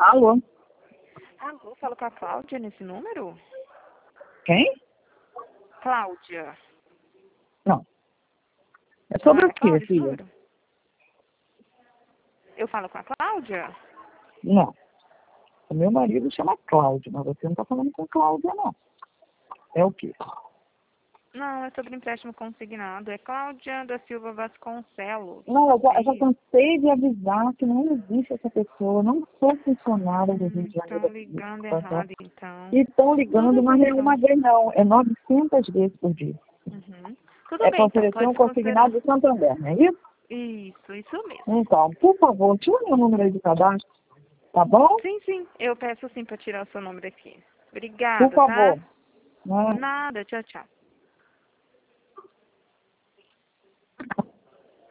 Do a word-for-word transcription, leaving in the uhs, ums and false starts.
Alô? Alô, falo com a Cláudia nesse número? Quem? Cláudia. Não. É sobre Não o é quê, Cláudia esse filha? número? Eu falo com a Cláudia? Não. O meu marido chama Cláudio, mas você não tá falando com Cláudia, não. É o quê? Não, é sobre empréstimo consignado. É Cláudia da Silva Vasconcelos. Não, eu já, É eu já isso. cansei de avisar que não existe essa pessoa. Eu não sou funcionária do Rio Hum, de Janeiro estão aqui. ligando Tá, tá? errado, então. E estão ligando, Tudo mas bem, não é então. uma vez, não. É novecentas vezes por dia. Uhum. Tudo É bem, para então. oferecer um Pode considerar. consignado de Santander, não é isso? Isso, isso mesmo. Então, por favor, tira o meu número aí de cadastro, tá bom? Sim, sim. Eu peço sim para tirar o seu número aqui. Por Obrigada, tá? favor. Né? Nada. Tchau, tchau.